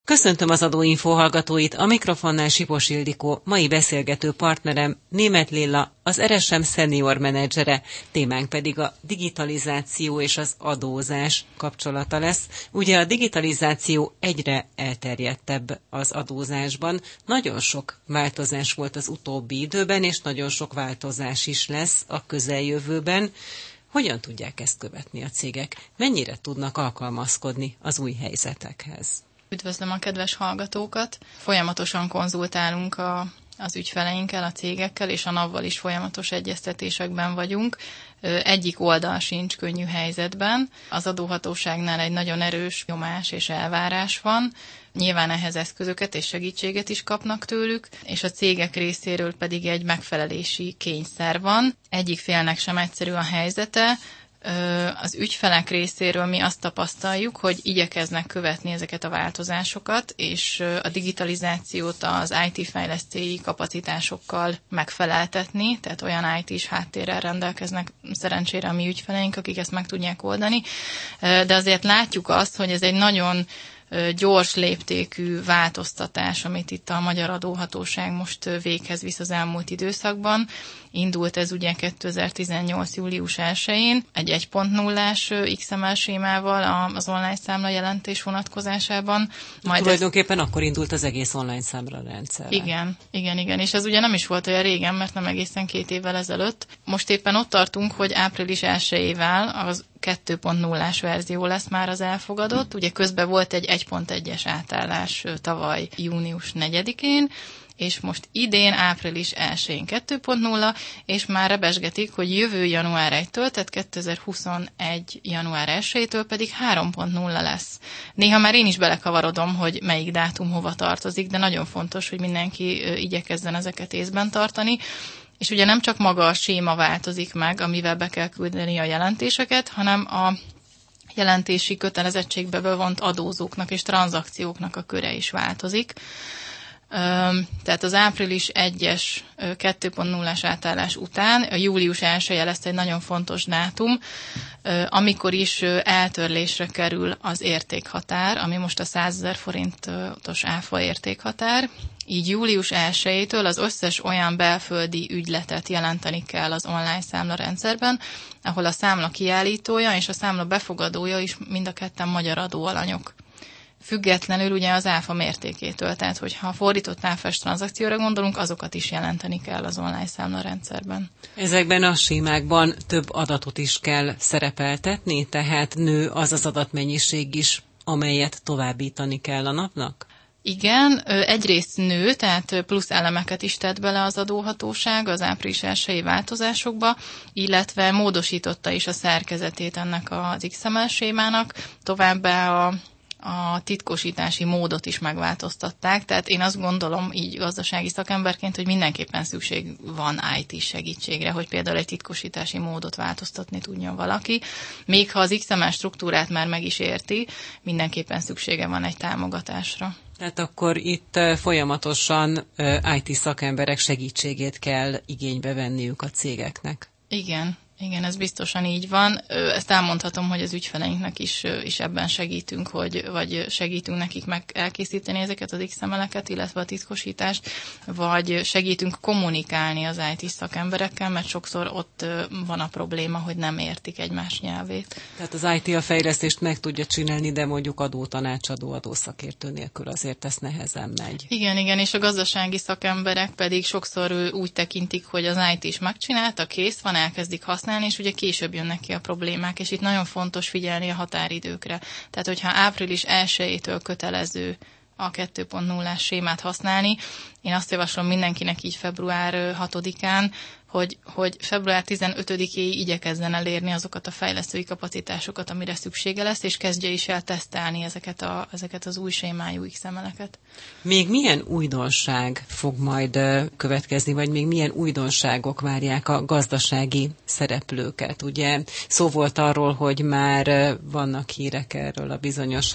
Köszöntöm az Adóinfo hallgatóit, a mikrofonnál Sipos Ildikó, mai beszélgető partnerem Németh Lilla, az RSM senior menedzsere, témánk pedig a digitalizáció és az adózás kapcsolata lesz. Ugye a digitalizáció egyre elterjedtebb az adózásban, nagyon sok változás volt az utóbbi időben, és nagyon sok változás is lesz a közeljövőben. Hogyan tudják ezt követni a cégek? Mennyire tudnak alkalmazkodni az új helyzetekhez? Üdvözlöm a kedves hallgatókat! Folyamatosan konzultálunk az ügyfeleinkkel, a cégekkel, és a NAV-val is folyamatos egyeztetésekben vagyunk. Egyik oldal sincs könnyű helyzetben. Az adóhatóságnál egy nagyon erős nyomás és elvárás van. Nyilván ehhez eszközöket és segítséget is kapnak tőlük, és a cégek részéről pedig egy megfelelési kényszer van. Egyik félnek sem egyszerű a helyzete. Az ügyfelek részéről mi azt tapasztaljuk, hogy igyekeznek követni ezeket a változásokat, és a digitalizációt az IT-fejlesztői kapacitásokkal megfeleltetni, tehát olyan IT-s háttérrel rendelkeznek szerencsére a mi ügyfeleink, akik ezt meg tudják oldani. De azért látjuk azt, hogy ez egy nagyon gyors léptékű változtatás, amit itt a Magyar Adóhatóság most véghez visz az elmúlt időszakban. Indult ez ugye 2018. július 1-én egy 1.0-ás XML sémával az online számla jelentés vonatkozásában. Tulajdonképpen akkor indult az egész online számla rendszer. Igen. És ez ugye nem is volt olyan régen, mert nem egészen 2 évvel ezelőtt. Most éppen ott tartunk, hogy április 1-ével az 2.0-ás verzió lesz már az elfogadott. Ugye közben volt egy 1.1-es átállás tavaly június 4-én, és most idén április 1-én 2.0, és már rebesgetik, hogy jövő január 1-től, tehát 2021. január 1-től pedig 3.0 lesz. Néha már én is belekavarodom, hogy melyik dátum hova tartozik, de nagyon fontos, hogy mindenki igyekezzen ezeket észben tartani. És ugye nem csak maga a séma változik meg, amivel be kell küldeni a jelentéseket, hanem a jelentési kötelezettségbe bevont adózóknak és tranzakcióknak a köre is változik. Tehát az április 1-es 2.0-ás átállás után a július 1-je lesz egy nagyon fontos dátum, amikor is eltörlésre kerül az értékhatár, ami most a 100 000 forintos áfa értékhatár. Így július 1-től az összes olyan belföldi ügyletet jelenteni kell az online számlarendszerben, ahol a számla kiállítója és a számla befogadója is mind a ketten magyar adóalanyok. Függetlenül ugye az áfa mértékétől, tehát hogyha fordított áfás tranzakcióra gondolunk, azokat is jelenteni kell az online számlarendszerben. Ezekben a sémákban több adatot is kell szerepeltetni, tehát nő az az adatmennyiség is, amelyet továbbítani kell a napnak? Igen, egyrészt nő, tehát plusz elemeket is tett bele az adóhatóság az április 1-i változásokba, illetve módosította is a szerkezetét ennek az XML sémának, továbbá a titkosítási módot is megváltoztatták, tehát én azt gondolom így gazdasági szakemberként, hogy mindenképpen szükség van IT segítségre, hogy például egy titkosítási módot változtatni tudjon valaki. Még ha az XML struktúrát már meg is érti, mindenképpen szüksége van egy támogatásra. Tehát akkor itt folyamatosan IT szakemberek segítségét kell igénybe venniük a cégeknek. Igen, ez biztosan így van. Ezt elmondhatom, hogy az ügyfeleinknek is ebben segítünk, vagy segítünk nekik meg elkészíteni ezeket az XML-eket, illetve a titkosítást, vagy segítünk kommunikálni az IT szakemberekkel, mert sokszor ott van a probléma, hogy nem értik egymás nyelvét. Tehát az IT a fejlesztést meg tudja csinálni, de mondjuk adótanácsadó, adószakértő nélkül azért ez nehezen megy. Igen, és a gazdasági szakemberek pedig sokszor úgy tekintik, hogy az IT is megcsinálta, kész van, elkezdik használni, és ugye később jönnek ki a problémák, és itt nagyon fontos figyelni a határidőkre. Tehát, hogyha április 1-től kötelező a 2.0-ás sémát használni, én azt javaslom mindenkinek így február 6-án, hogy február 15-éig igyekezzen elérni azokat a fejlesztői kapacitásokat, amire szüksége lesz, és kezdje is el tesztelni ezeket az új sémájú XML-eket. Még milyen újdonság fog majd következni, vagy még milyen újdonságok várják a gazdasági szereplőket? Ugye szó volt arról, hogy már vannak hírek erről a bizonyos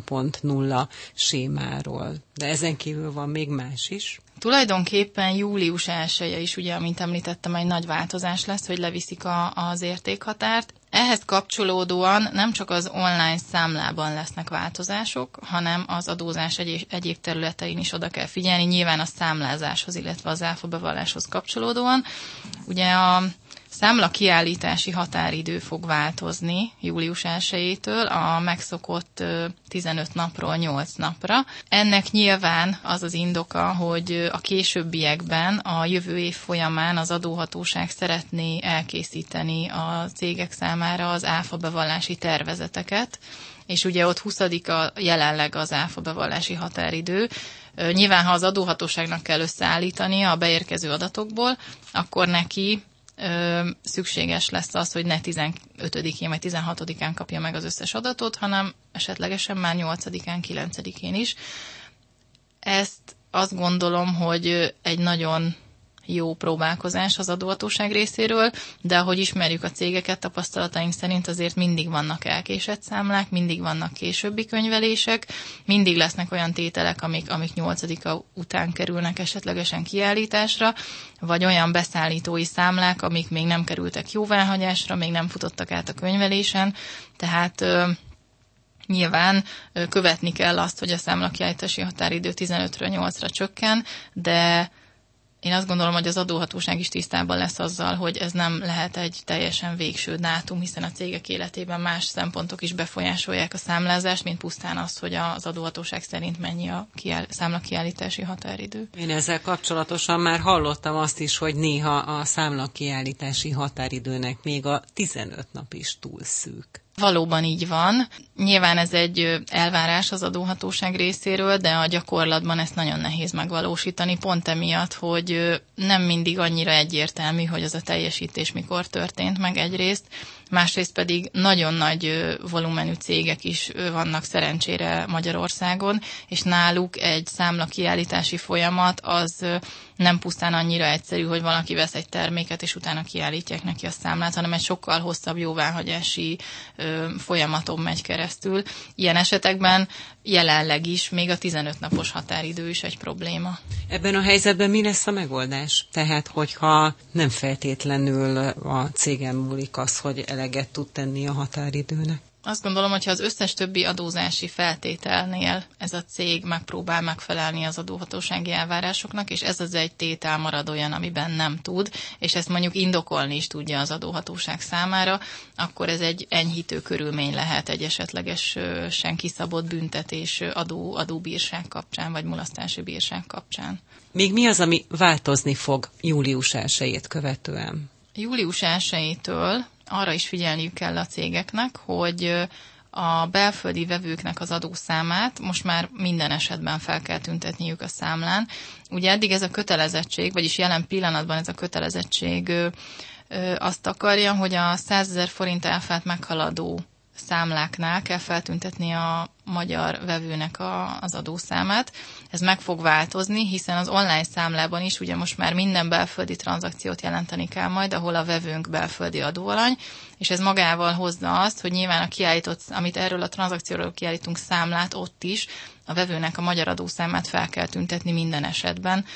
3.0 sémáról, de ezen kívül van még más is? Tulajdonképpen július 1-je is, ugye, amint említettem, egy nagy változás lesz, hogy leviszik az értékhatárt. Ehhez kapcsolódóan nem csak az online számlában lesznek változások, hanem az adózás egyéb területein is oda kell figyelni, nyilván a számlázáshoz, illetve az áfa bevalláshoz kapcsolódóan. Ugye a számla kiállítási határidő fog változni július 1-től a megszokott 15 napról 8 napra. Ennek nyilván az az indoka, hogy a későbbiekben, a jövő év folyamán az adóhatóság szeretné elkészíteni a cégek számára az áfa bevallási tervezeteket, és ugye ott 20-a jelenleg az áfa bevallási határidő. Nyilván, ha az adóhatóságnak kell összeállítania a beérkező adatokból, akkor neki szükséges lesz az, hogy ne 15-én vagy 16-án kapja meg az összes adatot, hanem esetlegesen már 8-án, 9-én is. Ezt azt gondolom, hogy egy nagyon jó próbálkozás az adóhatóság részéről, de ahogy ismerjük a cégeket, tapasztalataink szerint azért mindig vannak elkésett számlák, mindig vannak későbbi könyvelések, mindig lesznek olyan tételek, amik 8-a után kerülnek esetlegesen kiállításra, vagy olyan beszállítói számlák, amik még nem kerültek jóváhagyásra, még nem futottak át a könyvelésen, tehát nyilván követni kell azt, hogy a számlakiállítási határidő 15-ről 8-ra csökken, de én azt gondolom, hogy az adóhatóság is tisztában lesz azzal, hogy ez nem lehet egy teljesen végső dátum, hiszen a cégek életében más szempontok is befolyásolják a számlázást, mint pusztán az, hogy az adóhatóság szerint mennyi a számlakiállítási határidő. Én ezzel kapcsolatosan már hallottam azt is, hogy néha a számlakiállítási határidőnek még a 15 nap is túl szűk. Valóban így van. Nyilván ez egy elvárás az adóhatóság részéről, de a gyakorlatban ezt nagyon nehéz megvalósítani, pont emiatt, hogy nem mindig annyira egyértelmű, hogy az a teljesítés mikor történt meg egyrészt, másrészt pedig nagyon nagy volumenű cégek is vannak szerencsére Magyarországon, és náluk egy számlakiállítási folyamat az nem pusztán annyira egyszerű, hogy valaki vesz egy terméket, és utána kiállítják neki a számlát, hanem egy sokkal hosszabb jóváhagyási folyamaton megy keresztül. Ilyen esetekben jelenleg is még a 15 napos határidő is egy probléma. Ebben a helyzetben mi lesz a megoldás? Tehát, hogyha nem feltétlenül a cégen múlik az, hogy eleget tud tenni a határidőnek? Azt gondolom, hogy ha az összes többi adózási feltételnél ez a cég megpróbál megfelelni az adóhatósági elvárásoknak, és ez az egy tétel marad olyan, amiben nem tud, és ezt mondjuk indokolni is tudja az adóhatóság számára, akkor ez egy enyhítő körülmény lehet egy esetlegesen kiszabott büntetés adóbírság kapcsán, vagy mulasztási bírság kapcsán. Még mi az, ami változni fog július 1-ét követően? Július 1-től arra is figyelniük kell a cégeknek, hogy a belföldi vevőknek az adószámát most már minden esetben fel kell tüntetniük a számlán. Ugye eddig ez a kötelezettség, vagyis jelen pillanatban ez a kötelezettség azt akarja, hogy a 100 000 forint áfát meghaladó számláknál kell feltüntetni a magyar vevőnek az adószámát. Ez meg fog változni, hiszen az online számlában is ugye most már minden belföldi tranzakciót jelenteni kell majd, ahol a vevőnk belföldi adóalany, és ez magával hozza azt, hogy nyilván a kiállított, amit erről a tranzakcióról kiállítunk számlát, ott is a vevőnek a magyar adószámát fel kell tüntetni minden esetben.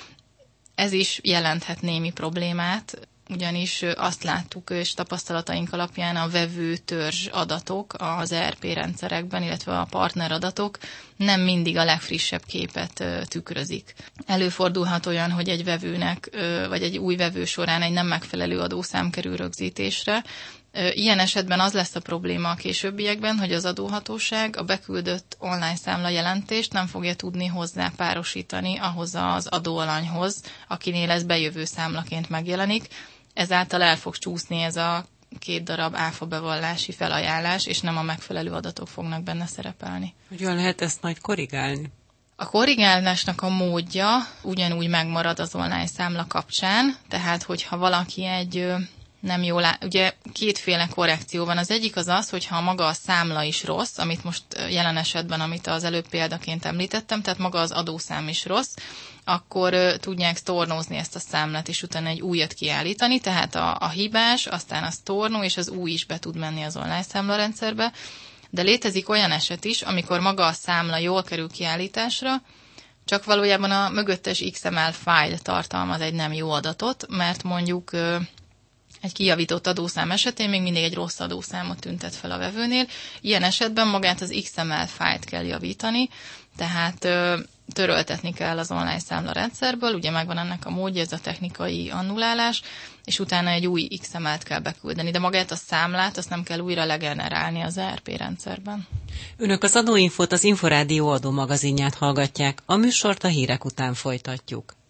Ez is jelenthet némi problémát, ugyanis azt láttuk, és tapasztalataink alapján a vevő törzs adatok az ERP rendszerekben, illetve a partner adatok nem mindig a legfrissebb képet tükrözik. Előfordulhat olyan, hogy egy vevőnek, vagy egy új vevő során egy nem megfelelő adószám kerül rögzítésre. Ilyen esetben az lesz a probléma a későbbiekben, hogy az adóhatóság a beküldött online számla jelentést nem fogja tudni hozzá párosítani ahhoz az adóalanyhoz, akinél ez bejövő számlaként megjelenik. Ezáltal el fog csúszni ez a 2 darab áfa bevallási felajánlás, és nem a megfelelő adatok fognak benne szerepelni. Hogyan lehet ezt majd korrigálni? A korrigálásnak a módja ugyanúgy megmarad az online számla kapcsán, tehát hogyha valaki egy nem jól ugye kétféle korrekció van. Az egyik az, hogyha maga a számla is rossz, amit most jelen esetben, amit az előbb példaként említettem, tehát maga az adószám is rossz, akkor tudják sztornózni ezt a számlát, és utána egy újat kiállítani, tehát a hibás, aztán a sztornó, és az új is be tud menni az online számlarendszerbe. De létezik olyan eset is, amikor maga a számla jól kerül kiállításra, csak valójában a mögöttes XML fájl tartalmaz egy nem jó adatot, mert mondjuk Egy kijavított adószám esetén még mindig egy rossz adószámot tüntet fel a vevőnél. Ilyen esetben magát az XML fájlt kell javítani, tehát töröltetni kell az online számlarendszerből, ugye megvan ennek a módja, ez a technikai annulálás, és utána egy új XML-t kell beküldeni, de magát a számlát azt nem kell újra legenerálni az ERP rendszerben. Önök az Adóinfót, az Inforádió adómagazinját hallgatják, a műsort a hírek után folytatjuk.